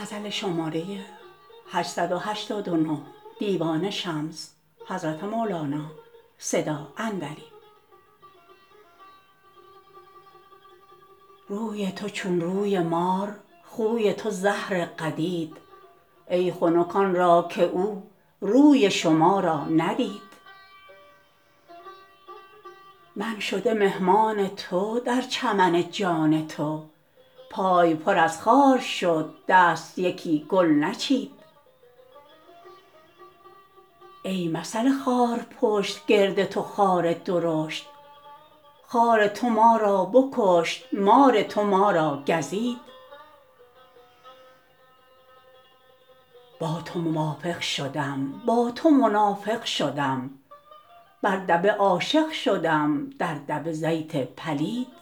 روی تو چون روی مار خوی تو زهر قدید ای خنک آن را که او روی شما را ندید من شده مهمان تو در چمن جان تو پای پر از خار شد دست یکی گل نچید ای مثل خارپشت گرد تو خار درشت خار تو ما را بکشت مار تو ما را گزید با تو موافق شدم با تو منافق شدم بر دبه عاشق شدم در دبه زیت پلید